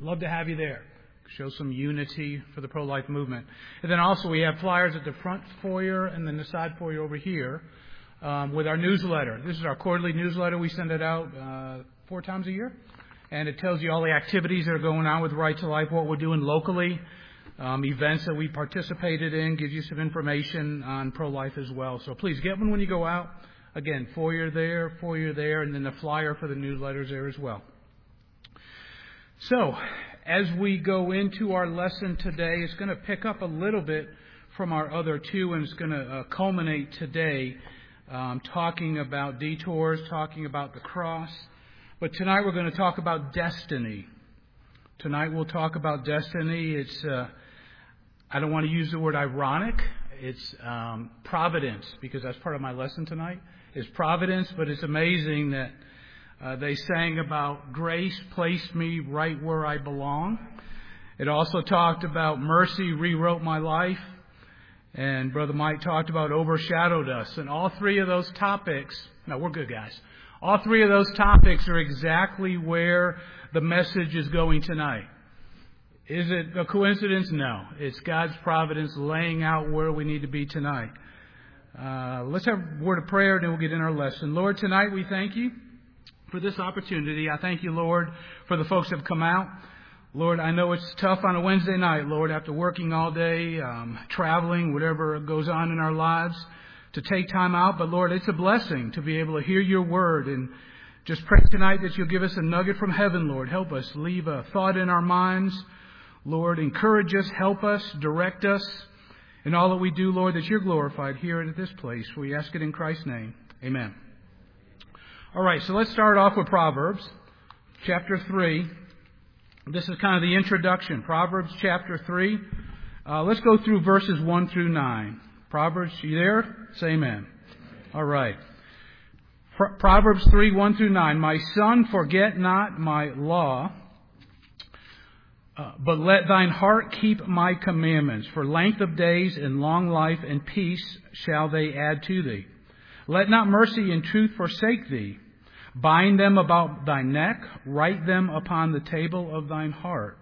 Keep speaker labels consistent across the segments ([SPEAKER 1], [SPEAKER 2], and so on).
[SPEAKER 1] Love to have you there. Show some unity for the pro-life movement. And then also we have flyers at the front foyer and then the side foyer over here with our newsletter. This is our quarterly newsletter. We send it out 4 times a year. And it tells you all the activities that are going on with Right to Life, what we're doing locally, events that we participated in, gives you some information on pro-life as well. So please get one when you go out. Again, foyer there, and then the flyer for the newsletters there as well. So, as we go into our lesson today, it's going to pick up a little bit from our other two, and it's going to culminate today talking about detours, talking about the cross. But tonight we're going to talk about destiny. Tonight we'll talk about destiny. It's, I don't want to use the word ironic. It's providence, because that's part of my lesson tonight. It's providence, but it's amazing that they sang about grace placed me right where I belong. It also talked about mercy rewrote my life. And Brother Mike talked about overshadowed us. And all 3 of those topics, no, we're good guys. All 3 of those topics are exactly where the message is going tonight. Is it a coincidence? No. It's God's providence laying out where we need to be tonight. Let's have a word of prayer, and then we'll get in our lesson. Lord, tonight we thank you for this opportunity. I thank you, Lord, for the folks that have come out. Lord, I know it's tough on a Wednesday night, Lord, after working all day, traveling, whatever goes on in our lives, to take time out. But, Lord, it's a blessing to be able to hear your word. And just pray tonight that you'll give us a nugget from heaven, Lord. Help us. Leave a thought in our minds. Lord, encourage us, help us, direct us. In all that we do, Lord, that you're glorified here and at this place. We ask it in Christ's name. Amen. All right, so let's start off with Proverbs chapter 3. This is kind of the introduction. Proverbs chapter 3. Let's go through verses 1 through 9. Proverbs, you there? Say amen. All right. Proverbs 3, 1 through 9. My son, forget not my law, but let thine heart keep my commandments. For length of days and long life and peace shall they add to thee. Let not mercy and truth forsake thee. Bind them about thy neck, write them upon the table of thine heart.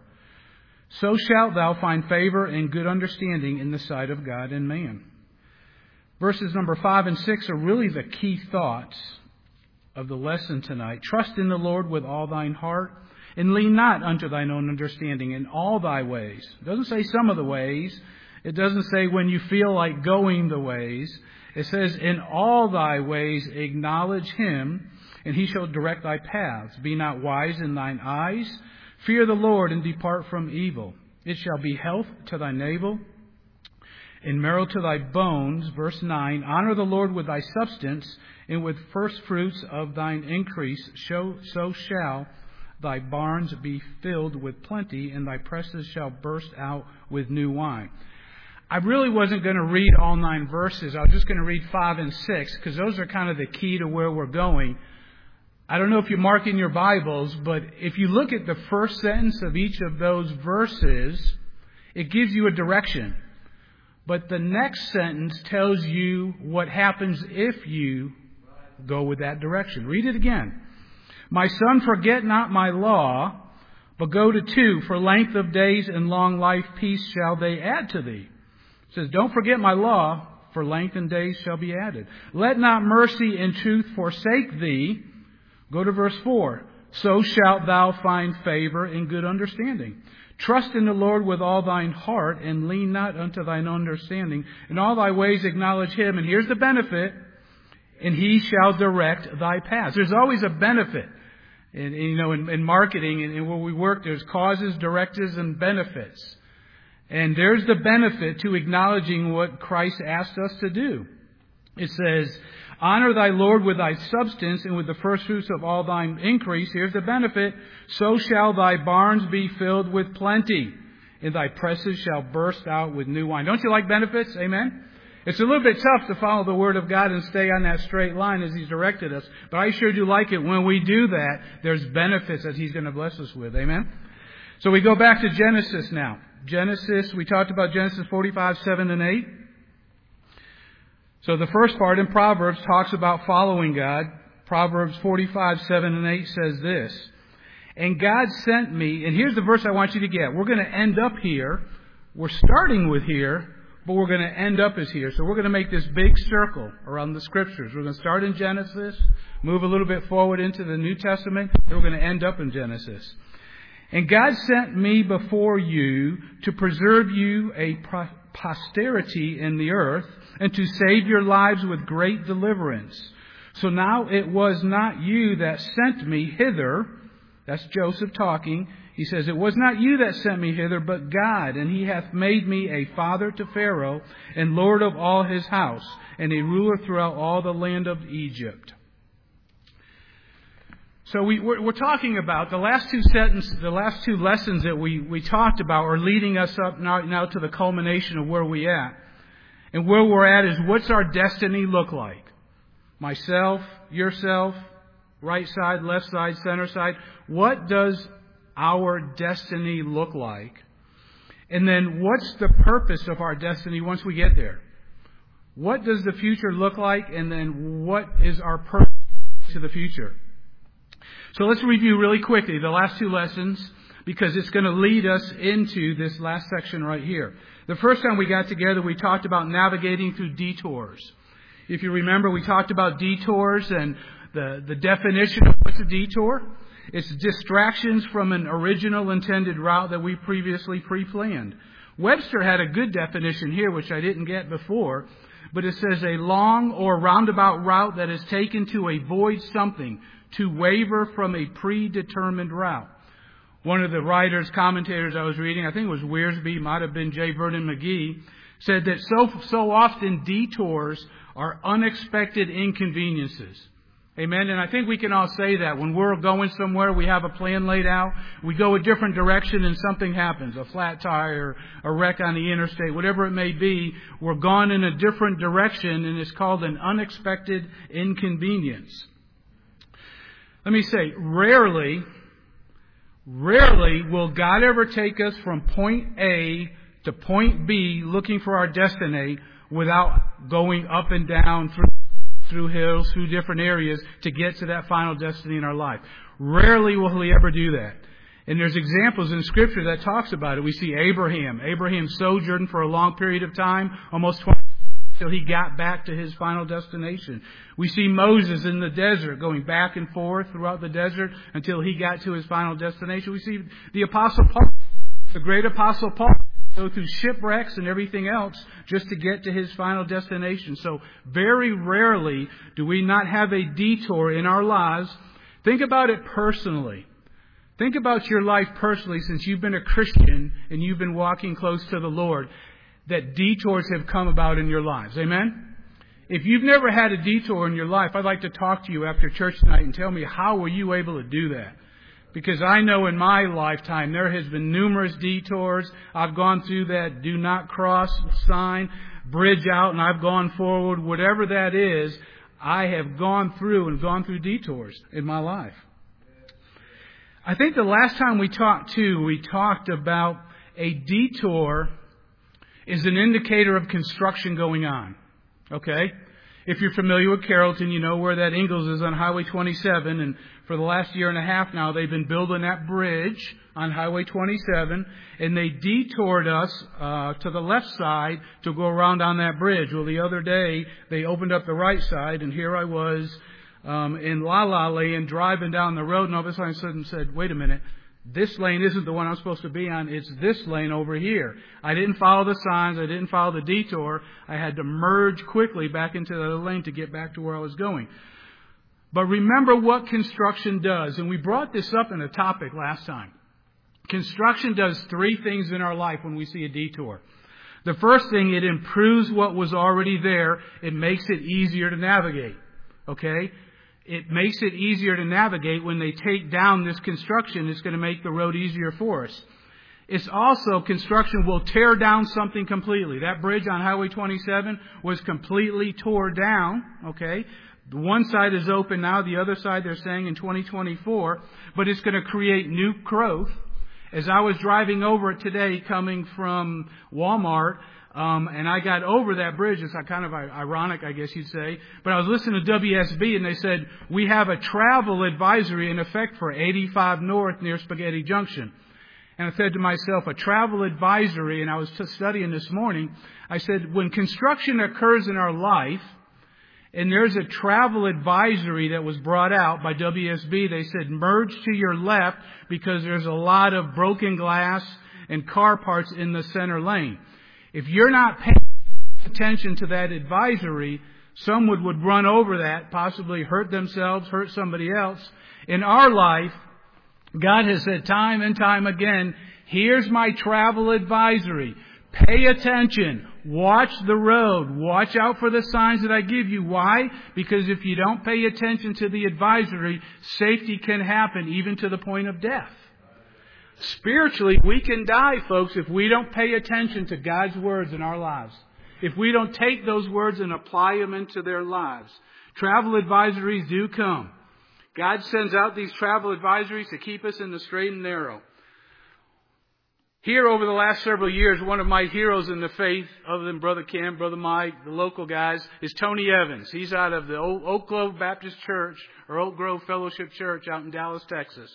[SPEAKER 1] So shalt thou find favor and good understanding in the sight of God and man. Verses number 5 and 6 are really the key thoughts of the lesson tonight. Trust in the Lord with all thine heart, and lean not unto thine own understanding in all thy ways. It doesn't say some of the ways. It doesn't say when you feel like going the ways. It says, in all thy ways acknowledge him, and he shall direct thy paths. Be not wise in thine eyes. Fear the Lord, and depart from evil. It shall be health to thy navel, and marrow to thy bones. Verse 9, honor the Lord with thy substance, and with first fruits of thine increase. So shall thy barns be filled with plenty, and thy presses shall burst out with new wine. I really wasn't going to read all 9 verses. I was just going to read 5 and 6, because those are kind of the key to where we're going. I don't know if you mark in your Bibles, but if you look at the first sentence of each of those verses, it gives you a direction. But the next sentence tells you what happens if you go with that direction. Read it again. My son, forget not my law, but go to 2. For length of days and long life, peace shall they add to thee. It says, don't forget my law, for length and days shall be added. Let not mercy and truth forsake thee. Go to verse 4. So shalt thou find favor and good understanding. Trust in the Lord with all thine heart, and lean not unto thine understanding. In all thy ways acknowledge him. And here's the benefit. And he shall direct thy paths. There's always a benefit. And in marketing and where we work, there's causes, directives, and benefits. And there's the benefit to acknowledging what Christ asked us to do. It says, honor thy Lord with thy substance, and with the first fruits of all thine increase. Here's the benefit. So shall thy barns be filled with plenty, and thy presses shall burst out with new wine. Don't you like benefits? Amen? It's a little bit tough to follow the Word of God and stay on that straight line as He's directed us. But I sure do like it when we do that. There's benefits that He's going to bless us with. Amen? So we go back to Genesis now. Genesis, we talked about Genesis 45, 7 and 8. So the first part in Proverbs talks about following God. Proverbs 45, 7 and 8 says this. And God sent me, and here's the verse I want you to get. We're going to end up here. We're starting with here, but we're going to end up as here. So we're going to make this big circle around the Scriptures. We're going to start in Genesis, move a little bit forward into the New Testament, and we're going to end up in Genesis. And God sent me before you to preserve you a posterity in the earth, and to save your lives with great deliverance. So now it was not you that sent me hither. That's Joseph talking. He says, it was not you that sent me hither, but God. And he hath made me a father to Pharaoh, and lord of all his house, and a ruler throughout all the land of Egypt. So we're talking about the last two lessons that we talked about are leading us up now to the culmination of where we're at. And where we're at is, what's our destiny look like? Myself, yourself, right side, left side, center side. What does our destiny look like? And then what's the purpose of our destiny once we get there? What does the future look like? And then what is our purpose to the future? So let's review really quickly the last two lessons, because it's going to lead us into this last section right here. The first time we got together, we talked about navigating through detours. If you remember, we talked about detours and the definition of what's a detour. It's distractions from an original intended route that we previously pre-planned. Webster had a good definition here, which I didn't get before, but it says a long or roundabout route that is taken to avoid something, to waver from a predetermined route. One of the writers, commentators I was reading, I think it was Wiersbe, might have been J. Vernon McGee, said that so often detours are unexpected inconveniences. Amen. And I think we can all say that. When we're going somewhere, we have a plan laid out, we go a different direction and something happens, a flat tire, a wreck on the interstate, whatever it may be, we're gone in a different direction, and it's called an unexpected inconvenience. Let me say, rarely will God ever take us from point A to point B looking for our destiny without going up and down through hills, through different areas to get to that final destiny in our life. Rarely will He ever do that. And there's examples in Scripture that talks about it. We see Abraham. Abraham sojourned for a long period of time, almost 20 till he got back to his final destination. We see Moses in the desert going back and forth throughout the desert until he got to his final destination. We see the Apostle Paul, the great Apostle Paul, go through shipwrecks and everything else just to get to his final destination. So very rarely do we not have a detour in our lives. Think about it personally. Think about your life personally since you've been a Christian and you've been walking close to the Lord, that detours have come about in your lives. Amen? If you've never had a detour in your life, I'd like to talk to you after church tonight and tell me, how were you able to do that? Because I know in my lifetime there has been numerous detours. I've gone through that do not cross sign, bridge out, and I've gone forward. Whatever that is, I have gone through detours in my life. I think the last time we talked about a detour is an indicator of construction going on. Okay? If you're familiar with Carrollton, you know where that Ingalls is on Highway 27. And for the last year and a half now, they've been building that bridge on Highway 27. And they detoured us to the left side to go around on that bridge. Well, the other day, they opened up the right side. And here I was in La La Land driving down the road. And all of a sudden said, wait a minute. This lane isn't the one I'm supposed to be on. It's this lane over here. I didn't follow the signs. I didn't follow the detour. I had to merge quickly back into the other lane to get back to where I was going. But remember what construction does. And we brought this up in a topic last time. Construction does three things in our life when we see a detour. The first thing, it improves what was already there. It makes it easier to navigate. Okay? It makes it easier to navigate. When they take down this construction, it's going to make the road easier for us. It's also, construction will tear down something completely. That bridge on Highway 27 was completely tore down. Okay? The one side is open now. The other side, they're saying in 2024. But it's going to create new growth. As I was driving over it today, coming from Walmart, and I got over that bridge. It's kind of ironic, I guess you'd say. But I was listening to WSB, and they said, we have a travel advisory in effect for 85 North near Spaghetti Junction. And I said to myself, a travel advisory, and I was studying this morning. I said, when construction occurs in our life, and there's a travel advisory that was brought out by WSB, they said, merge to your left because there's a lot of broken glass and car parts in the center lane. If you're not paying attention to that advisory, someone would run over that, possibly hurt themselves, hurt somebody else. In our life, God has said time and time again, here's my travel advisory. Pay attention. Watch the road. Watch out for the signs that I give you. Why? Because if you don't pay attention to the advisory, safety can happen even to the point of death. Spiritually, we can die, folks, if we don't pay attention to God's words in our lives. If we don't take those words and apply them into their lives. Travel advisories do come. God sends out these travel advisories to keep us in the straight and narrow. Here over the last several years, one of my heroes in the faith, other than Brother Cam, Brother Mike, the local guys, is Tony Evans. He's out of the Oak Grove Baptist Church, or Oak Grove Fellowship Church out in Dallas, Texas.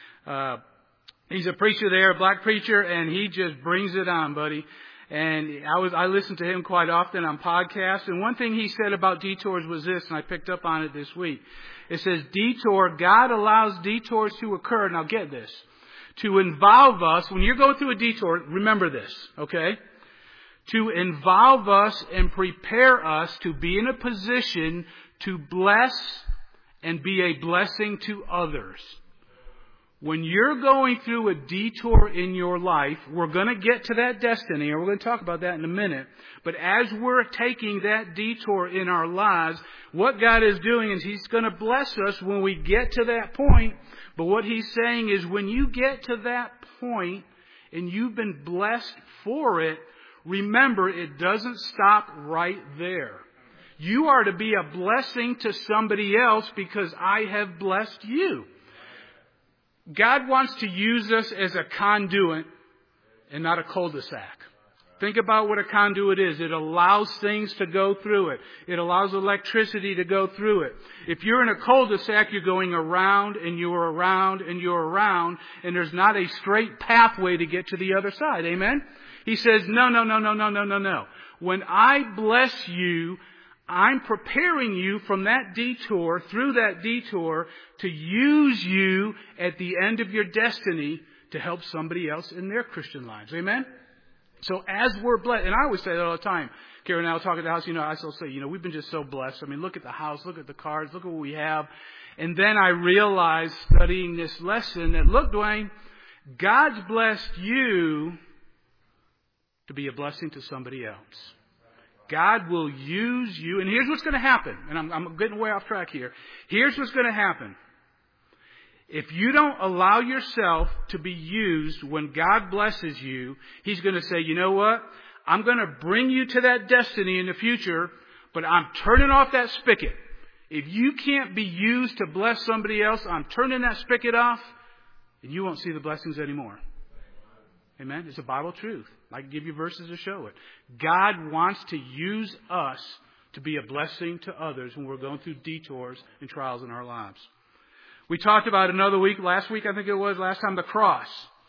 [SPEAKER 1] He's a preacher there, a black preacher, and he just brings it on, buddy. And I listen to him quite often on podcasts. And one thing he said about detours was this, and I picked up on it this week. It says, God allows detours to occur. Now get this. To involve us, when you're going through a detour, remember this, okay? To involve us and prepare us to be in a position to bless and be a blessing to others. When you're going through a detour in your life, we're going to get to that destiny, and we're going to talk about that in a minute. But as we're taking that detour in our lives, what God is doing is He's going to bless us when we get to that point. But what He's saying is when you get to that point and you've been blessed for it, remember it doesn't stop right there. You are to be a blessing to somebody else because I have blessed you. God wants to use us as a conduit and not a cul-de-sac. Think about what a conduit is. It allows things to go through it. It allows electricity to go through it. If you're in a cul-de-sac, you're going around and you're around and you're around, and there's not a straight pathway to get to the other side. Amen? He says, no. When I bless you, I'm preparing you from that detour, through that detour, to use you at the end of your destiny to help somebody else in their Christian lives. Amen? So as we're blessed, and I always say that all the time. Karen and I will talk at the house, I still say, we've been just so blessed. I mean, look at the house, look at the cars, look at what we have. And then I realized studying this lesson that, look, Dwayne, God's blessed you to be a blessing to somebody else. God will use you. And here's what's going to happen. And I'm getting way off track here. Here's what's going to happen. If you don't allow yourself to be used when God blesses you, He's going to say, you know what? I'm going to bring you to that destiny in the future, but I'm turning off that spigot. If you can't be used to bless somebody else, I'm turning that spigot off, and you won't see the blessings anymore. Amen? It's a Bible truth. I can give you verses to show it. God wants to use us to be a blessing to others when we're going through detours and trials in our lives. We talked about last week I think it was, last time, the cross.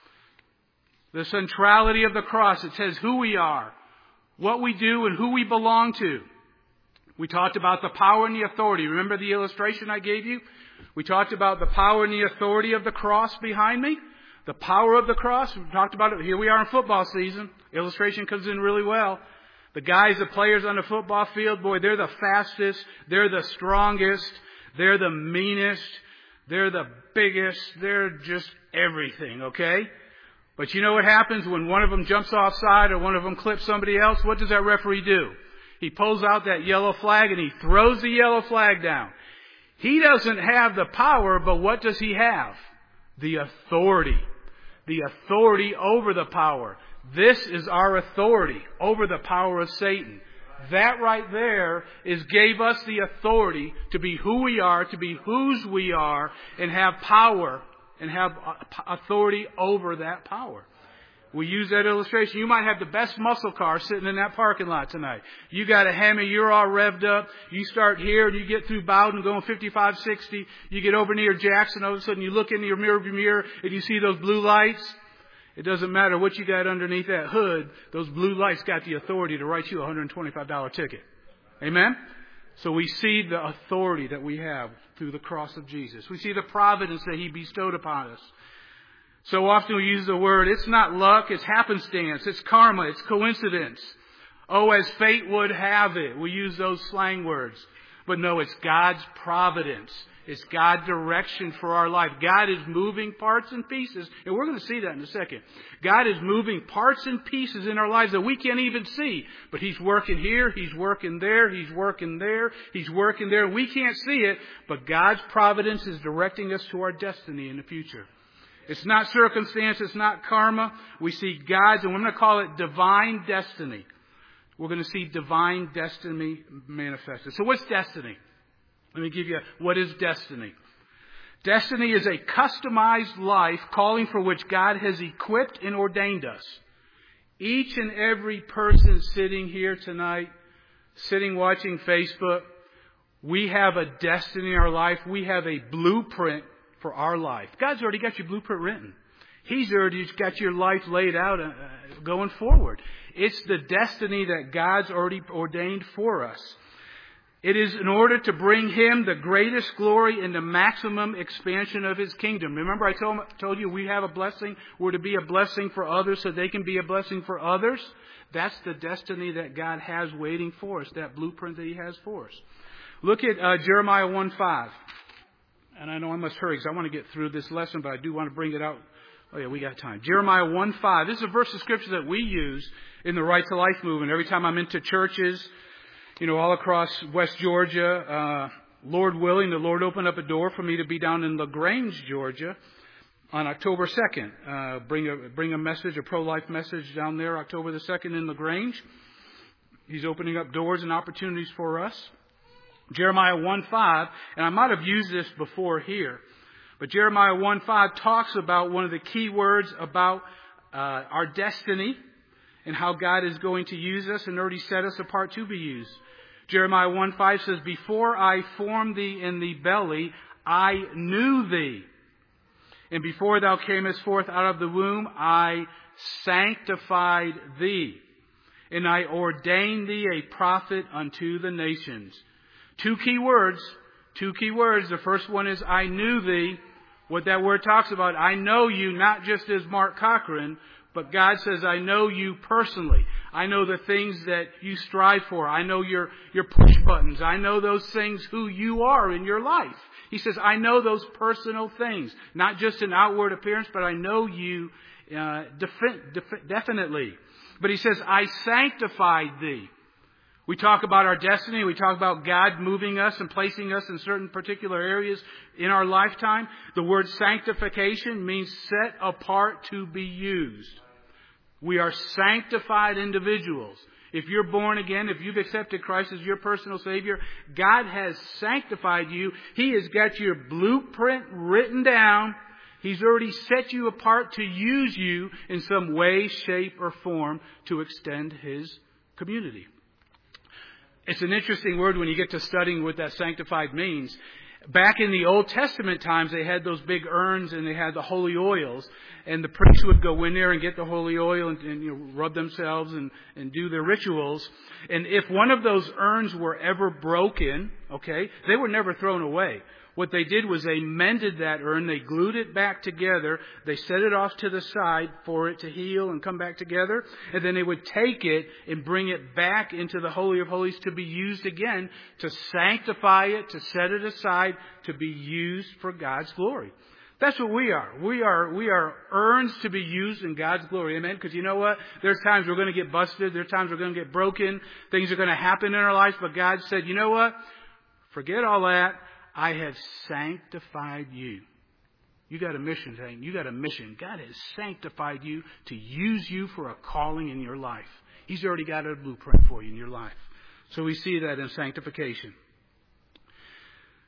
[SPEAKER 1] The centrality of the cross. It says who we are, what we do, and who we belong to. We talked about the power and the authority. Remember the illustration I gave you? We talked about the power and the authority of the cross behind me. The power of the cross, we talked about it. Here we are in football season. Illustration comes in really well. The guys, the players on the football field, boy, they're the fastest. They're the strongest. They're the meanest. They're the biggest. They're just everything, okay? But you know what happens when one of them jumps offside or one of them clips somebody else? What does that referee do? He pulls out that yellow flag and he throws the yellow flag down. He doesn't have the power, but what does he have? The authority. The authority over the power. This is our authority over the power of Satan. That right there gave us the authority to be who we are, to be whose we are, and have power and have authority over that power. We use that illustration. You might have the best muscle car sitting in that parking lot tonight. You got a Hemi, you're all revved up. You start here and you get through Bowden going 55, 60. You get over near Jackson, all of a sudden you look into your mirror and you see those blue lights. It doesn't matter what you got underneath that hood. Those blue lights got the authority to write you a $125 ticket. Amen? So we see the authority that we have through the cross of Jesus. We see the providence that He bestowed upon us. So often we use the word, it's not luck, it's happenstance, it's karma, it's coincidence. Oh, as fate would have it. We use those slang words. But no, it's God's providence. It's God's direction for our life. God is moving parts and pieces. And we're going to see that in a second. God is moving parts and pieces in our lives that we can't even see. But He's working here. He's working there. He's working there. He's working there. We can't see it. But God's providence is directing us to our destiny in the future. It's not circumstance. It's not karma. We see God's, and we're going to call it divine destiny. We're going to see divine destiny manifested. So what's destiny? Let me give you what is destiny. Destiny is a customized life calling for which God has equipped and ordained us. Each and every person sitting here tonight, sitting watching Facebook, we have a destiny in our life. We have a blueprint for our life. God's already got your blueprint written. He's already got your life laid out going forward. It's the destiny that God's already ordained for us. It is in order to bring Him the greatest glory and the maximum expansion of His kingdom. Remember I told you we have a blessing. We're to be a blessing for others so they can be a blessing for others. That's the destiny that God has waiting for us, that blueprint that He has for us. Look at Jeremiah 1:5. And I know I must hurry because I want to get through this lesson, but I do want to bring it out. Oh yeah, we got time. Jeremiah 1:5. This is a verse of Scripture that we use in the Right to Life movement. Every time I'm into churches, all across West Georgia, Lord willing, the Lord opened up a door for me to be down in LaGrange, Georgia, on October 2nd. Bring a message, a pro-life message down there, October the 2nd in LaGrange. He's opening up doors and opportunities for us. Jeremiah 1:5, and I might have used this before here, but Jeremiah 1:5 talks about one of the key words about our destiny and how God is going to use us and already set us apart to be used. Jeremiah 1:5 says, "Before I formed thee in the belly, I knew thee. And before thou camest forth out of the womb, I sanctified thee. And I ordained thee a prophet unto the nations." Two key words. The first one is, I knew thee. What that word talks about, I know you, not just as Mark Cochran, but God says, I know you personally. I know the things that you strive for. I know your push buttons. I know those things, who you are in your life. He says, I know those personal things. Not just an outward appearance, but I know you definitely. But He says, I sanctified thee. We talk about our destiny. We talk about God moving us and placing us in certain particular areas in our lifetime. The word sanctification means set apart to be used. We are sanctified individuals. If you're born again, if you've accepted Christ as your personal Savior, God has sanctified you. He has got your blueprint written down. He's already set you apart to use you in some way, shape, or form to extend His community. It's an interesting word when you get to studying what that sanctified means. Back in the Old Testament times, they had those big urns and they had the holy oils. And the priests would go in there and get the holy oil and rub themselves and do their rituals. And if one of those urns were ever broken, they were never thrown away. What they did was they mended that urn, they glued it back together, they set it off to the side for it to heal and come back together, and then they would take it and bring it back into the Holy of Holies to be used again, to sanctify it, to set it aside, to be used for God's glory. That's what we are. We are urns to be used in God's glory. Amen? Because you know what? There's times we're going to get busted. There's times we're going to get broken. Things are going to happen in our lives. But God said, you know what? Forget all that. I have sanctified you. You got a mission, Zane. You got a mission. God has sanctified you to use you for a calling in your life. He's already got a blueprint for you in your life. So we see that in sanctification.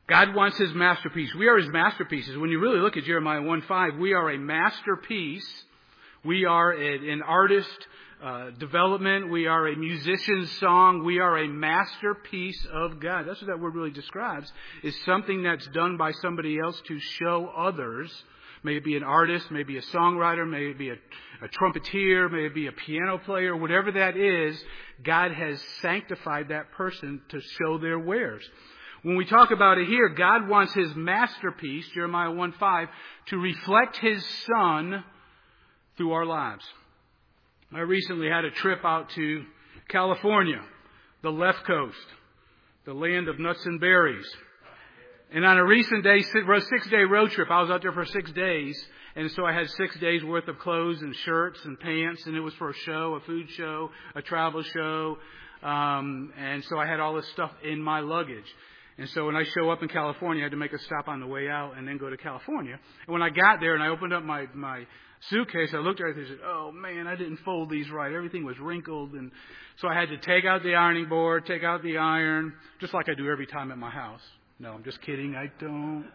[SPEAKER 1] God wants His masterpiece. We are His masterpieces. When you really look at Jeremiah 1:5, we are a masterpiece. We are an artist development. We are a musician's song. We are a masterpiece of God. That's what that word really describes, is something that's done by somebody else to show others. May it be an artist, maybe a songwriter, may it be a trumpeter, may it be a piano player, whatever that is, God has sanctified that person to show their wares. When we talk about it here, God wants His masterpiece, Jeremiah 1:5, to reflect His Son through our lives. I recently had a trip out to California, the left coast, the land of nuts and berries. And on a recent 6-day road trip, I was out there for 6 days. And so I had 6 days worth of clothes and shirts and pants. And it was for a show, a food show, a travel show. And so I had all this stuff in my luggage. And so when I show up in California, I had to make a stop on the way out and then go to California. And when I got there and I opened up my suitcase, I looked at it and said, oh man, I didn't fold these right. Everything was wrinkled. And so I had to take out the ironing board, take out the iron, just like I do every time at my house. No, I'm just kidding. I don't.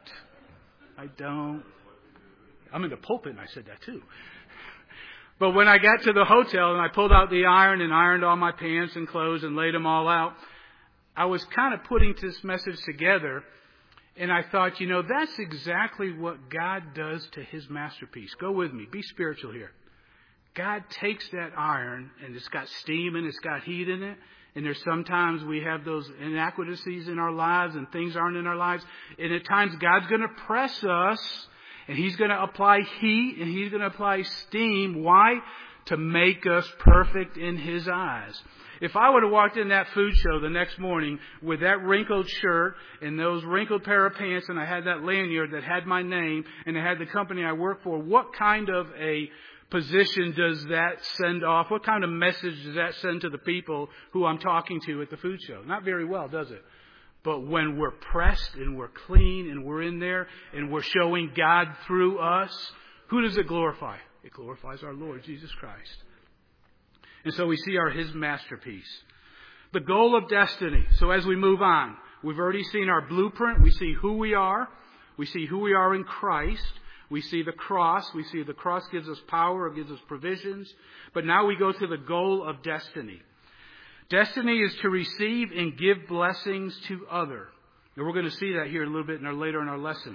[SPEAKER 1] I'm in the pulpit and I said that too. But when I got to the hotel and I pulled out the iron and ironed all my pants and clothes and laid them all out, I was kind of putting this message together. And I thought, that's exactly what God does to His masterpiece. Go with me. Be spiritual here. God takes that iron and it's got steam and it's got heat in it. And there's sometimes we have those inadequacies in our lives and things aren't in our lives. And at times God's going to press us and He's going to apply heat and He's going to apply steam. Why? To make us perfect in His eyes. If I would have walked in that food show the next morning with that wrinkled shirt and those wrinkled pair of pants and I had that lanyard that had my name and it had the company I work for, what kind of a position does that send off? What kind of message does that send to the people who I'm talking to at the food show? Not very well, does it? But when we're pressed and we're clean and we're in there and we're showing God through us, who does it glorify? It glorifies our Lord Jesus Christ. And so we see His masterpiece. The goal of destiny. So as we move on, we've already seen our blueprint. We see who we are. We see who we are in Christ. We see the cross. We see the cross gives us power. It gives us provisions. But now we go to the goal of destiny. Destiny is to receive and give blessings to others. And we're going to see that here a little bit later in our lesson.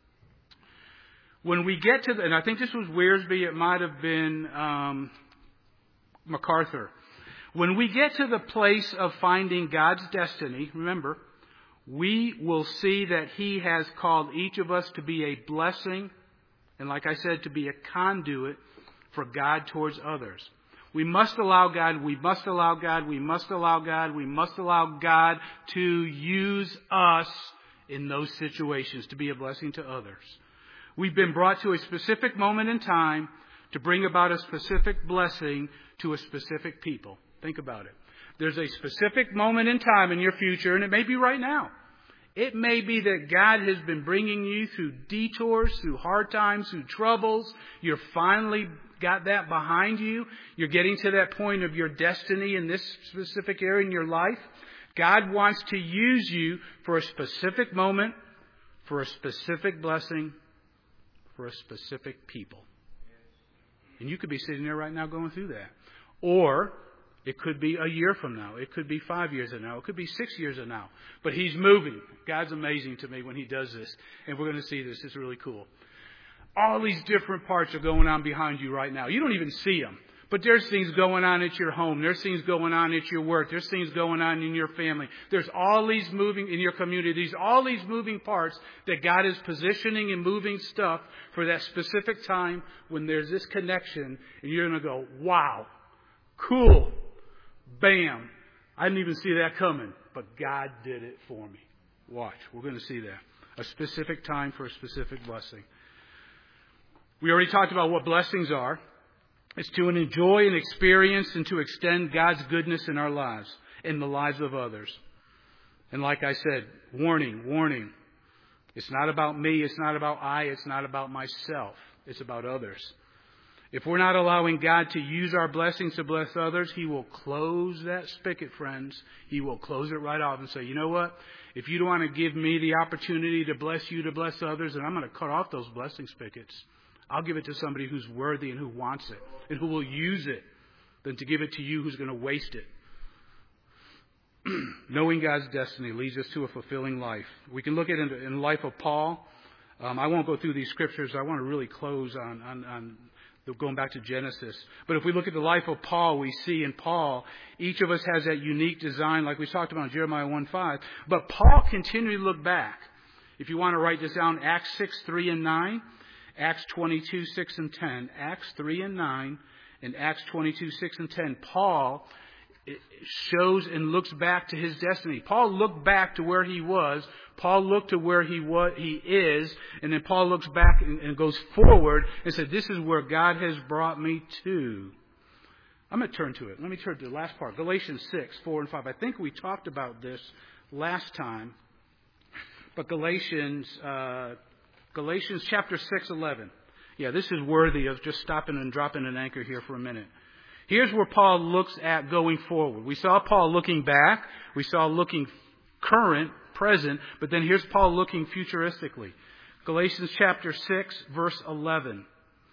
[SPEAKER 1] When we get to and I think this was Wiersbe, it might have been MacArthur. When we get to the place of finding God's destiny, remember, we will see that He has called each of us to be a blessing. And like I said, to be a conduit for God towards others. We must allow God, we must allow God, we must allow God, we must allow God to use us in those situations to be a blessing to others. We've been brought to a specific moment in time to bring about a specific blessing to a specific people. Think about it. There's a specific moment in time in your future, and it may be right now. It may be that God has been bringing you through detours, through hard times, through troubles. You're finally got that behind you. You're getting to that point of your destiny in this specific area in your life. God wants to use you for a specific moment, for a specific blessing, for a specific people. And you could be sitting there right now going through that. Or it could be a year from now. It could be 5 years from now. It could be 6 years from now. But He's moving. God's amazing to me when He does this. And we're going to see this. It's really cool. All these different parts are going on behind you right now. You don't even see them. But there's things going on at your home. There's things going on at your work. There's things going on in your family. There's all these moving in your communities. All these moving parts that God is positioning and moving stuff for that specific time when there's this connection. And you're going to go, wow, cool. Bam. I didn't even see that coming, but God did it for me. Watch. We're going to see that. A specific time for a specific blessing. We already talked about what blessings are. It's to enjoy and experience and to extend God's goodness in our lives, in the lives of others. And like I said, warning. It's not about me. It's not about I. It's not about myself. It's about others. If we're not allowing God to use our blessings to bless others, He will close that spigot, friends. He will close it right off and say, you know what? If you don't want to give me the opportunity to bless you, to bless others, then I'm going to cut off those blessing spigots. I'll give it to somebody who's worthy and who wants it and who will use it than to give it to you who's going to waste it. Knowing God's destiny leads us to a fulfilling life. We can look at it in the life of Paul. I won't go through these scriptures. I want to really close on going back to Genesis. But if we look at the life of Paul, we see in Paul, each of us has that unique design like we talked about in Jeremiah 1:5. But Paul continually looked back. If you want to write this down, Acts 6:3 and 9, Acts 22:6 and 10, Acts 3 and 9, and Acts 22:6 and 10. Paul shows and looks back to his destiny. Paul looked back to where he was. Paul looked to where he is, and then Paul looks back and goes forward and said, this is where God has brought me to. I'm going to turn to it. Let me turn to the last part. Galatians 6:4 and 5. I think we talked about this last time. But Galatians chapter 6:11. Yeah, this is worthy of just stopping and dropping an anchor here for a minute. Here's where Paul looks at going forward. We saw Paul looking back. We saw looking current, present. But then here's Paul looking futuristically. Galatians chapter 6, verse 11.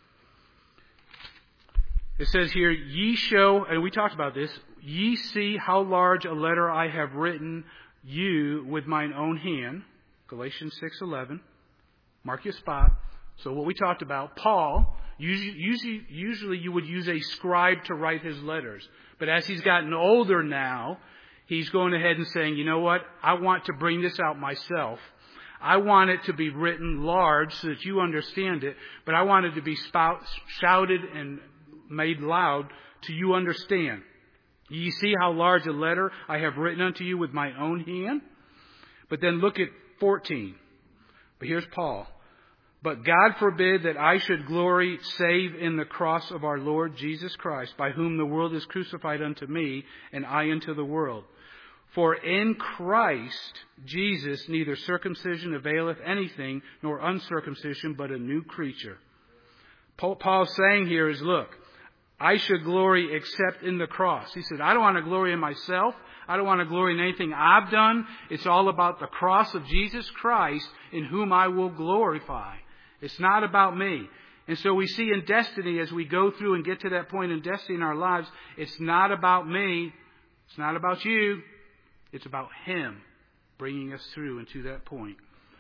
[SPEAKER 1] It says here, ye show, and we talked about this, ye see how large a letter I have written you with mine own hand. Galatians 6:11. Mark your spot. So what we talked about, Paul, usually you would use a scribe to write his letters. But as he's gotten older now, he's going ahead and saying, you know what? I want to bring this out myself. I want it to be written large so that you understand it. But I want it to be shouted and made loud to you understand. Ye see how large a letter I have written unto you with my own hand? But then look at 14. But here's Paul. But God forbid that I should glory save in the cross of our Lord Jesus Christ, by whom the world is crucified unto me, and I unto the world. For in Christ Jesus neither circumcision availeth anything, nor uncircumcision, but a new creature. Paul's saying here is, look, I should glory except in the cross. He said, I don't want to glory in myself. I don't want to glory in anything I've done. It's all about the cross of Jesus Christ, in whom I will glorify. It's not about me. And so we see in destiny, as we go through and get to that point in destiny in our lives, it's not about me. It's not about you. It's about Him bringing us through and to that point.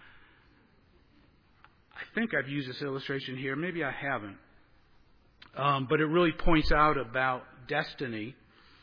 [SPEAKER 1] I think I've used this illustration here. Maybe I haven't. But it really points out about destiny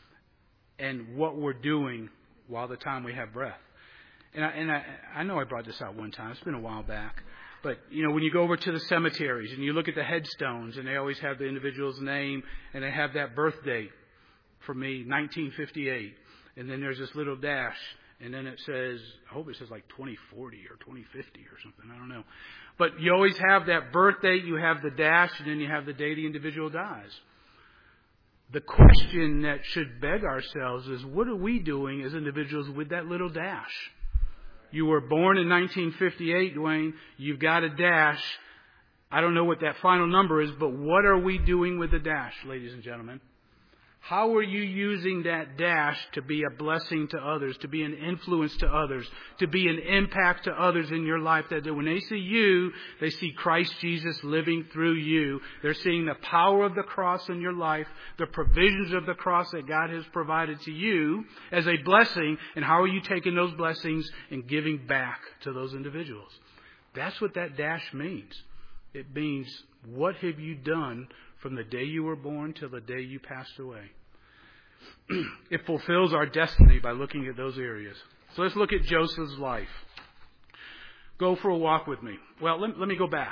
[SPEAKER 1] and what we're doing while the time we have breath. And I know I brought this out one time. It's been a while back. But, you know, when you go over to the cemeteries and you look at the headstones, and they always have the individual's name, and they have that birth date. For me, 1958. And then there's this little dash. And then it says, I hope it says like 2040 or 2050 or something. I don't know. But you always have that birth date, you have the dash, and then you have the day the individual dies. The question that should beg ourselves is, what are we doing as individuals with that little dash? You were born in 1958, Dwayne. You've got a dash. I don't know what that final number is, but what are we doing with the dash, ladies and gentlemen? How are you using that dash to be a blessing to others, to be an influence to others, to be an impact to others in your life? That when they see you, they see Christ Jesus living through you. They're seeing the power of the cross in your life, the provisions of the cross that God has provided to you as a blessing. And how are you taking those blessings and giving back to those individuals? That's what that dash means. It means, what have you done from the day you were born till the day you passed away? It fulfills our destiny by looking at those areas. So let's look at Joseph's life. Go for a walk with me. Well, let me go back.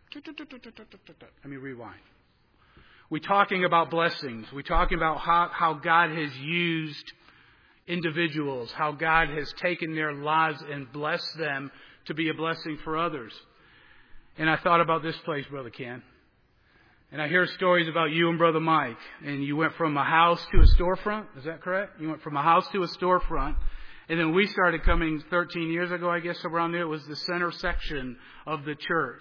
[SPEAKER 1] Let me rewind. We're talking about blessings. We're talking about how God has used individuals, how God has taken their lives and blessed them to be a blessing for others. And I thought about this place, Brother Ken. And I hear stories about you and Brother Mike. And you went from a house to a storefront. Is that correct? You went from a house to a storefront. And then we started coming 13 years ago, I guess, around there. It was the center section of the church.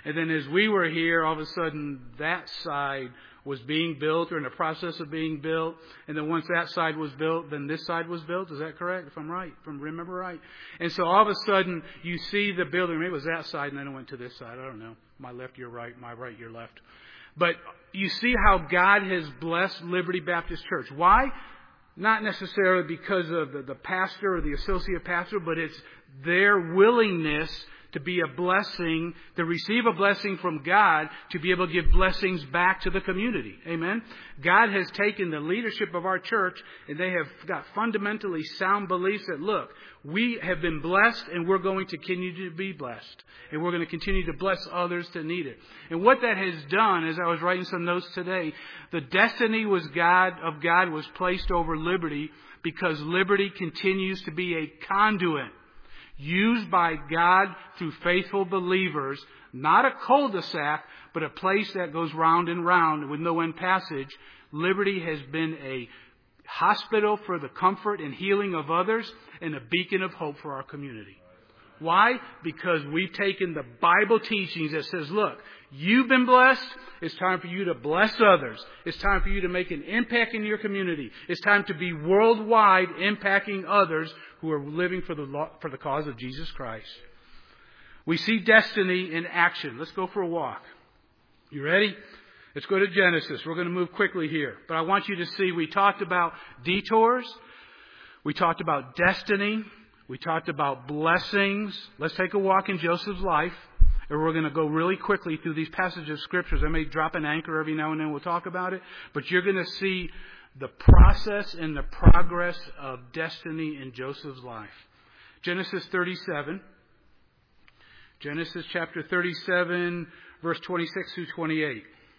[SPEAKER 1] And then as we were here, all of a sudden that side was being built or in the process of being built. And then once that side was built, then this side was built. Is that correct? If I'm right, if I remember right. And so all of a sudden you see the building. Maybe it was that side and then it went to this side. I don't know. My left, your right. My right, your left. But you see how God has blessed Liberty Baptist Church. Why? Not necessarily because of the pastor or the associate pastor, but it's their willingness to be a blessing, to receive a blessing from God, to be able to give blessings back to the community. Amen? God has taken the leadership of our church, and they have got fundamentally sound beliefs that, look, we have been blessed, and we're going to continue to be blessed. And we're going to continue to bless others that need it. And what that has done, as I was writing some notes today, the destiny of God was placed over Liberty because Liberty continues to be a conduit used by God through faithful believers, not a cul-de-sac, but a place that goes round and round with no end passage. Liberty has been a hospital for the comfort and healing of others and a beacon of hope for our community. Why? Because we've taken the Bible teachings that says, look, you've been blessed. It's time for you to bless others. It's time for you to make an impact in your community. It's time to be worldwide impacting others who are living for the cause of Jesus Christ. We see destiny in action. Let's go for a walk. You ready? Let's go to Genesis. We're going to move quickly here. But I want you to see, we talked about detours. We talked about destiny. We talked about blessings. Let's take a walk in Joseph's life. And we're going to go really quickly through these passages of Scriptures. I may drop an anchor every now and then. We'll talk about it. But you're going to see the process and the progress of destiny in Joseph's life. Genesis 37. Genesis chapter 37, verse 26 through 28.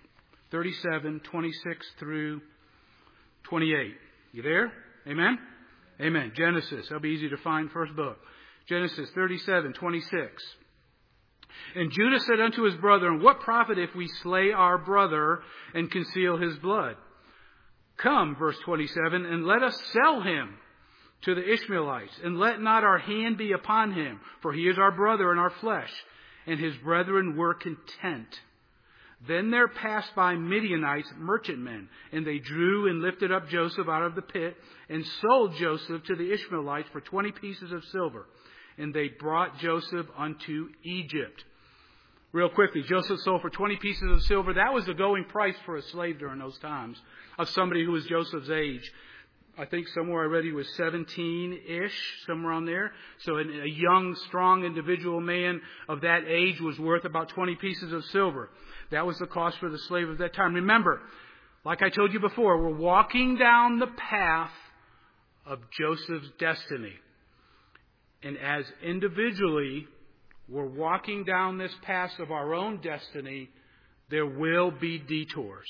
[SPEAKER 1] 37, 26 through 28. You there? Amen? Amen. Genesis. That'll be easy to find. First book. Genesis 37, 26. And Judah said unto his brethren, what profit if we slay our brother and conceal his blood? Come, verse 27, and let us sell him to the Ishmaelites, and let not our hand be upon him, for he is our brother in our flesh. And his brethren were content. Then there passed by Midianites, merchantmen, and they drew and lifted up Joseph out of the pit, and sold Joseph to the Ishmaelites for 20 pieces of silver. And they brought Joseph unto Egypt. Real quickly, Joseph sold for 20 pieces of silver. That was the going price for a slave during those times, of somebody who was Joseph's age. I think somewhere I read he was 17-ish, somewhere on there. So a young, strong individual man of that age was worth about 20 pieces of silver. That was the cost for the slave of that time. Remember, like I told you before, we're walking down the path of Joseph's destiny. And as individually we're walking down this path of our own destiny, there will be detours.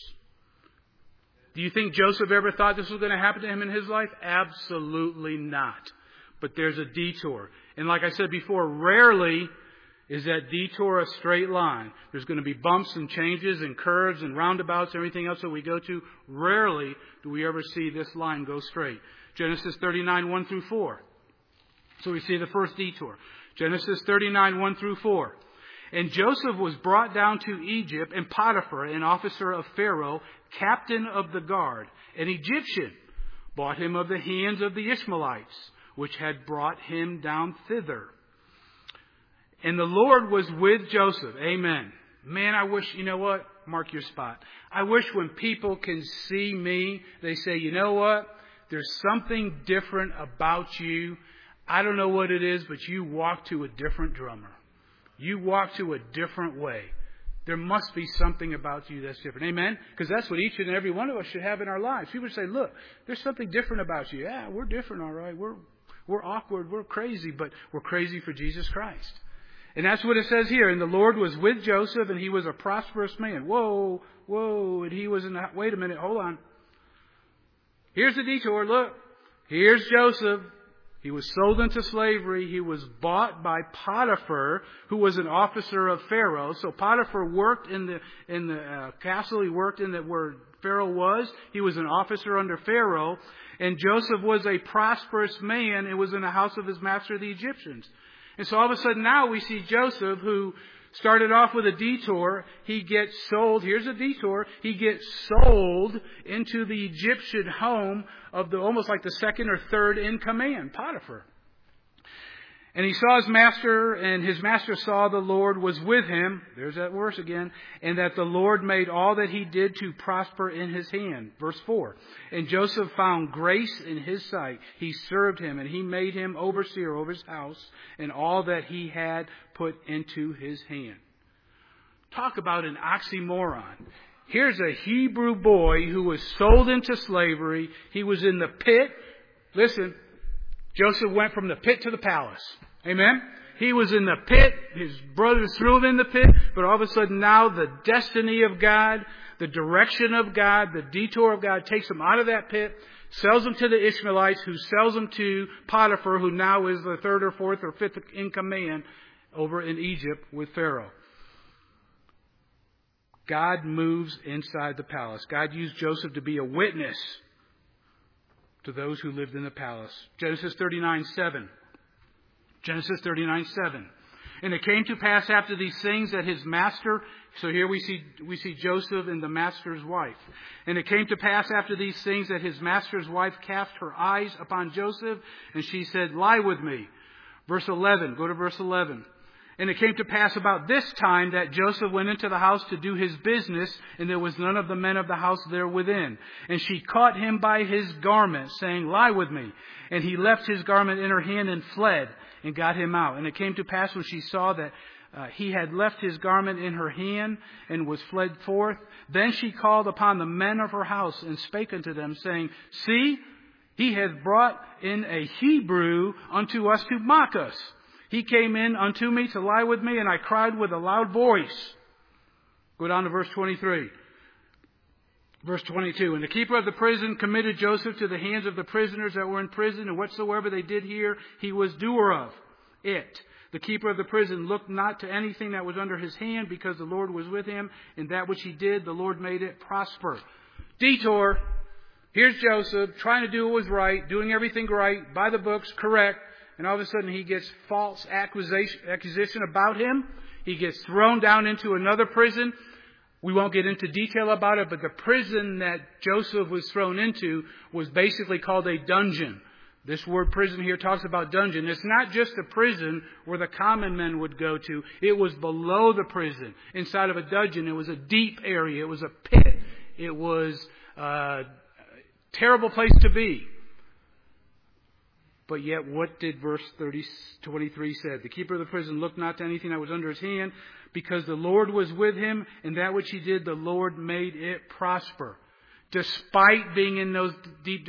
[SPEAKER 1] Do you think Joseph ever thought this was going to happen to him in his life? Absolutely not. But there's a detour. And like I said before, rarely is that detour a straight line. There's going to be bumps and changes and curves and roundabouts and everything else that we go to. Rarely do we ever see this line go straight. Genesis 39, 1 through 4. So we see the first detour. Genesis 39, 1 through 4. And Joseph was brought down to Egypt, and Potiphar, an officer of Pharaoh, captain of the guard, an Egyptian, bought him of the hands of the Ishmaelites, which had brought him down thither. And the Lord was with Joseph. Amen. Man, I wish, you know what? Mark your spot. I wish when people can see me, they say, you know what? There's something different about you. I don't know what it is, but you walk to a different drummer. You walk to a different way. There must be something about you that's different. Amen? Because that's what each and every one of us should have in our lives. People say, look, there's something different about you. Yeah, we're different, all right. We're awkward. We're crazy, but we're crazy for Jesus Christ. And that's what it says here. And the Lord was with Joseph, and he was a prosperous man. Whoa. And he was wait a minute, hold on. Here's the detour. Look, here's Joseph. He was sold into slavery. He was bought by Potiphar, who was an officer of Pharaoh. So Potiphar worked in the castle. He worked in where Pharaoh was. He was an officer under Pharaoh. And Joseph was a prosperous man. It was in the house of his master, the Egyptians. And so all of a sudden now we see Joseph, who Started off with a detour. He gets sold. Here's a detour. He gets sold into the Egyptian home of almost like the second or third in command, Potiphar. And he saw his master, and his master saw the Lord was with him. There's that verse again. And that the Lord made all that he did to prosper in his hand. Verse 4. And Joseph found grace in his sight. He served him, and he made him overseer over his house, and all that he had put into his hand. Talk about an oxymoron. Here's a Hebrew boy who was sold into slavery. He was in the pit. Listen, Joseph went from the pit to the palace. Amen? He was in the pit. His brothers threw him in the pit. But all of a sudden now the destiny of God, the direction of God, the detour of God takes him out of that pit, sells him to the Ishmaelites, who sells him to Potiphar, who now is the third or fourth or fifth in command over in Egypt with Pharaoh. God moves inside the palace. God used Joseph to be a witness to those who lived in the palace. Genesis 39:7. Genesis 39:7. And it came to pass after these things that his master, so here we see Joseph and the master's wife. And it came to pass after these things that his master's wife cast her eyes upon Joseph, and she said, "Lie with me." Verse 11. Go to verse 11. And it came to pass about this time that Joseph went into the house to do his business, and there was none of the men of the house there within. And she caught him by his garment, saying, "Lie with me." And he left his garment in her hand and fled, and got him out. And it came to pass when she saw that he had left his garment in her hand and was fled forth, then she called upon the men of her house and spake unto them, saying, "See, he hath brought in a Hebrew unto us to mock us. He came in unto me to lie with me, and I cried with a loud voice." Go down to verse 23. Verse 22. And the keeper of the prison committed Joseph to the hands of the prisoners that were in prison, and whatsoever they did here, he was doer of it. The keeper of the prison looked not to anything that was under his hand, because the Lord was with him, and that which he did, the Lord made it prosper. Detour. Here's Joseph trying to do what was right, doing everything right, by the books, correct. And all of a sudden he gets false accusation about him. He gets thrown down into another prison. We won't get into detail about it, but the prison that Joseph was thrown into was basically called a dungeon. This word prison here talks about dungeon. It's not just a prison where the common men would go to. It was below the prison. Inside of a dungeon, it was a deep area. It was a pit. It was a terrible place to be. But yet, what did verse 23 say? The keeper of the prison looked not to anything that was under his hand, because the Lord was with him, and that which he did, the Lord made it prosper. Despite being in those deep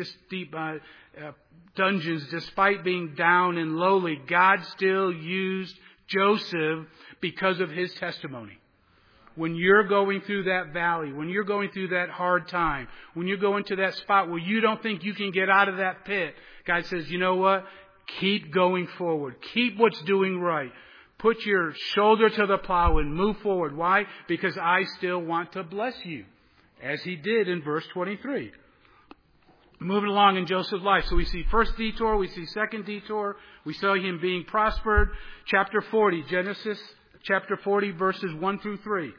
[SPEAKER 1] dungeons, despite being down and lowly, God still used Joseph because of his testimony. When you're going through that valley, when you're going through that hard time, when you're going to that spot where you don't think you can get out of that pit, God says, you know what? Keep going forward. Keep what's doing right. Put your shoulder to the plow and move forward. Why? Because I still want to bless you, as he did in verse 23. Moving along in Joseph's life. So we see first detour, we see second detour, we saw him being prospered. Chapter 40, Genesis chapter 40, verses 1 through 3.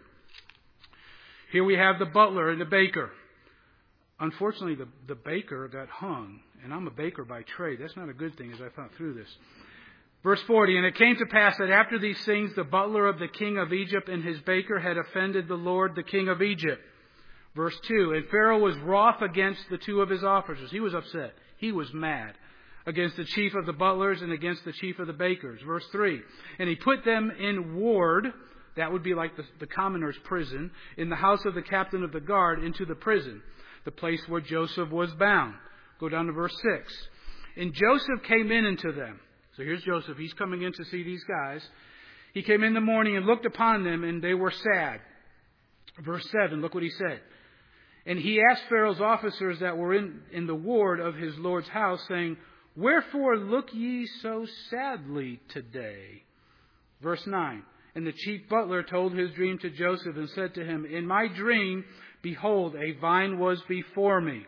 [SPEAKER 1] Here we have the butler and the baker. Unfortunately, the baker got hung. And I'm a baker by trade. That's not a good thing as I thought through this. Verse 40, and it came to pass that after these things, the butler of the king of Egypt and his baker had offended the Lord, the king of Egypt. Verse 2, and Pharaoh was wroth against the two of his officers. He was upset. He was mad against the chief of the butlers and against the chief of the bakers. Verse 3, and he put them in ward, that would be like the commoner's prison, in the house of the captain of the guard, into the prison, the place where Joseph was bound. Go down to verse 6. And Joseph came in unto them. So here's Joseph. He's coming in to see these guys. He came in the morning and looked upon them, and they were sad. Verse 7, look what he said. And he asked Pharaoh's officers that were in the ward of his Lord's house, saying, Wherefore look ye so sadly today? Verse 9. And the chief butler told his dream to Joseph and said to him, In my dream, behold, a vine was before me.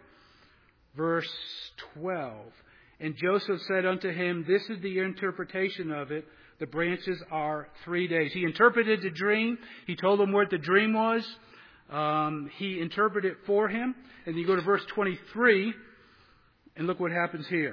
[SPEAKER 1] Verse 12. And Joseph said unto him, This is the interpretation of it. The branches are 3 days. He interpreted the dream. He told him what the dream was. He interpreted it for him. And you go to verse 23, and look what happens here.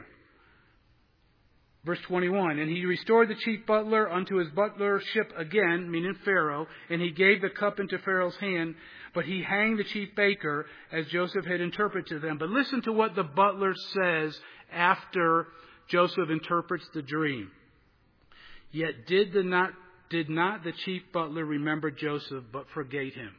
[SPEAKER 1] Verse 21, and he restored the chief butler unto his butlership again, meaning Pharaoh, and he gave the cup into Pharaoh's hand, but he hanged the chief baker as Joseph had interpreted to them. But listen to what the butler says after Joseph interprets the dream. Yet did not the chief butler remember Joseph, but forgave him.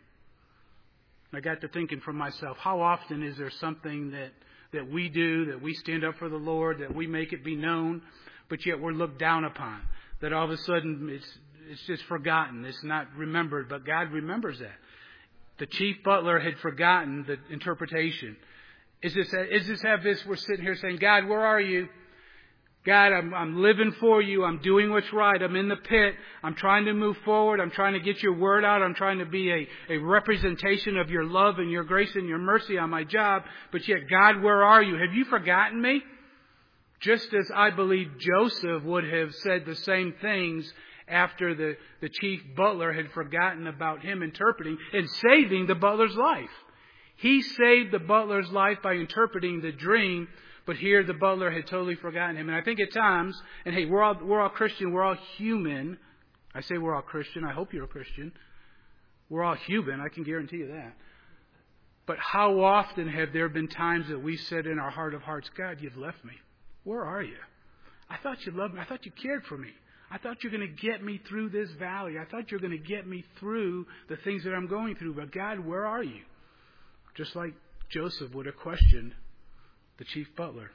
[SPEAKER 1] I got to thinking for myself, how often is there something that we do, that we stand up for the Lord, that we make it be known, but yet we're looked down upon, that all of a sudden it's just forgotten, it's not remembered, but God remembers that. The chief butler had forgotten the interpretation. Is this we're sitting here saying, God, where are you? God, I'm living for you. I'm doing what's right. I'm in the pit. I'm trying to move forward. I'm trying to get your word out. I'm trying to be a representation of your love and your grace and your mercy on my job. But yet, God, where are you? Have you forgotten me? Just as I believe Joseph would have said the same things after the chief butler had forgotten about him interpreting and saving the butler's life. He saved the butler's life by interpreting the dream. But here the butler had totally forgotten him. And I think at times, and hey, we're all Christian, we're all human. I say we're all Christian. I hope you're a Christian. We're all human. I can guarantee you that. But how often have there been times that we said in our heart of hearts, God, you've left me. Where are you? I thought you loved me. I thought you cared for me. I thought you were going to get me through this valley. I thought you were going to get me through the things that I'm going through. But God, where are you? Just like Joseph would have questioned the chief butler.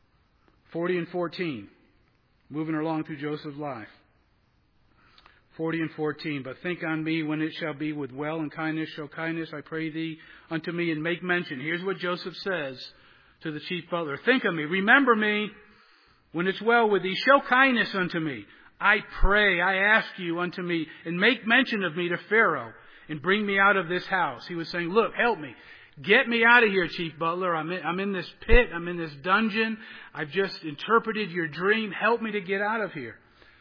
[SPEAKER 1] 40 and 14. Moving along through Joseph's life. 40 and 14. But think on me when it shall be with well and kindness. Show kindness, I pray thee, unto me, and make mention. Here's what Joseph says to the chief butler. Think of me. Remember me when it's well with thee. Show kindness unto me. I pray, I ask you unto me, and make mention of me to Pharaoh, and bring me out of this house. He was saying, look, help me. Get me out of here, chief butler. I'm in this pit. I'm in this dungeon. I've just interpreted your dream. Help me to get out of here.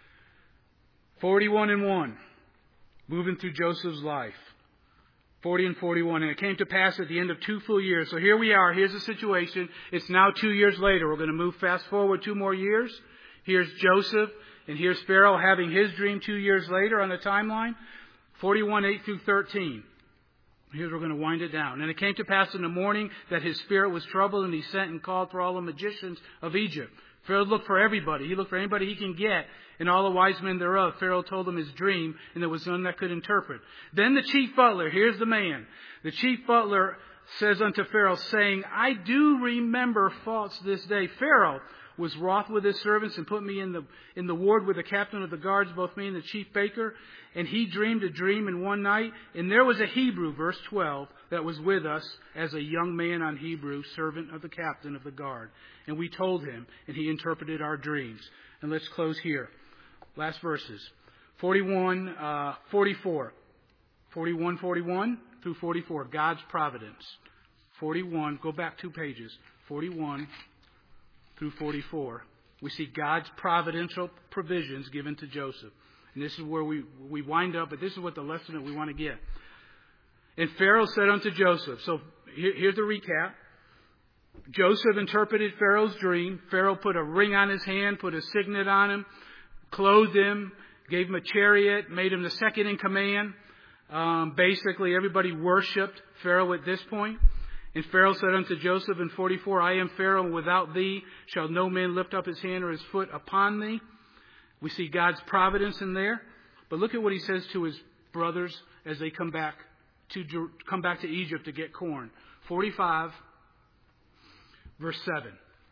[SPEAKER 1] 41 and 1. Moving through Joseph's life. 40 and 41. And it came to pass at the end of 2 full years. So here we are. Here's the situation. It's now 2 years later. We're going to move fast forward 2 more years. Here's Joseph. And here's Pharaoh having his dream 2 years later on the timeline. 41, 8 through 13. Here's where we're going to wind it down. And it came to pass in the morning that his spirit was troubled, and he sent and called for all the magicians of Egypt. Pharaoh looked for everybody. He looked for anybody he can get, and all the wise men thereof. Pharaoh told them his dream, and there was none that could interpret. Then the chief butler, here's the man. The chief butler says unto Pharaoh, saying, I do remember faults this day. Pharaoh was wroth with his servants and put me in the ward with the captain of the guards, both me and the chief baker. And he dreamed a dream in one night. And there was a Hebrew, verse 12, that was with us as a young man on Hebrew, servant of the captain of the guard. And we told him, and he interpreted our dreams. And let's close here. Last verses. 41, 44. 41, 41 through 44. God's providence. 41, go back 2 pages. 41 through 44. We see God's providential provisions given to Joseph. And this is where we wind up, but this is what the lesson that we want to get. And Pharaoh said unto Joseph, so here's the recap. Joseph interpreted Pharaoh's dream. Pharaoh put a ring on his hand, put a signet on him, clothed him, gave him a chariot, made him the second in command. Basically, everybody worshipped Pharaoh at this point. And Pharaoh said unto Joseph in 44, I am Pharaoh, and without thee shall no man lift up his hand or his foot upon thee. We see God's providence in there. But look at what he says to his brothers as they come back to Egypt to get corn. 45, verse 7.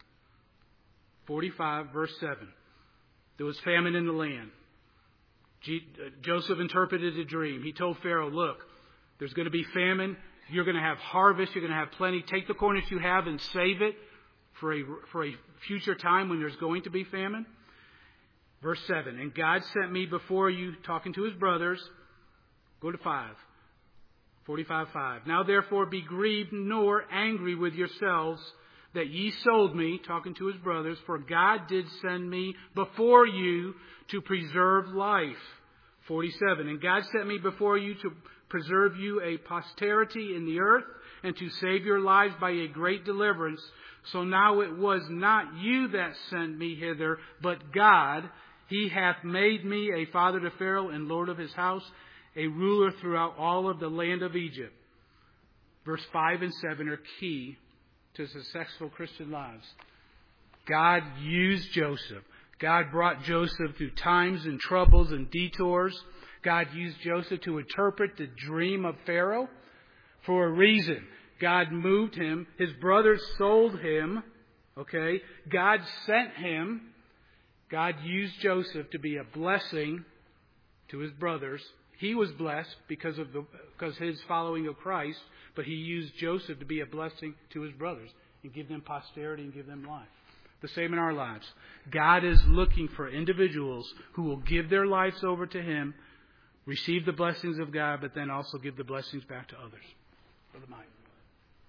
[SPEAKER 1] 45, verse 7. There was famine in the land. Joseph interpreted a dream. He told Pharaoh, look, there's going to be famine. You're going to have harvest. You're going to have plenty. Take the corn that you have and save it for a future time when there's going to be famine. Verse 7. And God sent me before you, talking to his brothers. Go to 5. 45:5. Now therefore be grieved nor angry with yourselves, that ye sold me," talking to his brothers, "for God did send me before you to preserve life." 47, "And God sent me before you to preserve you a posterity in the earth, and to save your lives by a great deliverance. So now it was not you that sent me hither, but God. He hath made me a father to Pharaoh and lord of his house, a ruler throughout all of the land of Egypt." Verse 5 and 7 are key to successful Christian lives. God used Joseph. God brought Joseph through times and troubles and detours. God used Joseph to interpret the dream of Pharaoh for a reason. God moved him. His brothers sold him. Okay? God sent him. God used Joseph to be a blessing to his brothers. He was blessed because his following of Christ, but he used Joseph to be a blessing to his brothers and give them posterity and give them life. The same in our lives. God is looking for individuals who will give their lives over to him, receive the blessings of God, but then also give the blessings back to others. Brother Mike.